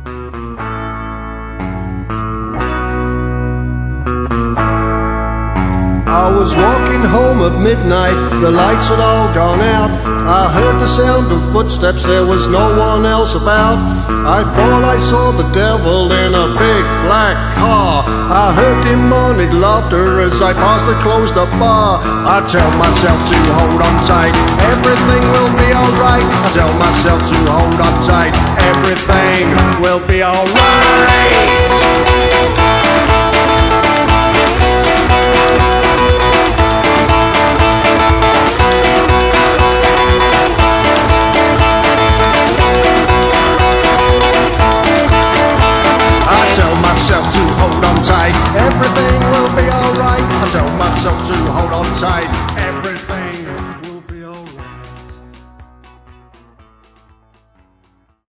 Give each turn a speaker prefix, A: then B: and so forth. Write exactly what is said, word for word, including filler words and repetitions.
A: I was walking home at midnight, the lights had all gone out. I heard the sound of footsteps, there was no one else about. I thought I saw the devil in a big black car. I heard demonic laughter as I passed a closed up bar. I tell myself to hold on tight, everything will be alright. I tell myself to hold on tight, everything will be alright.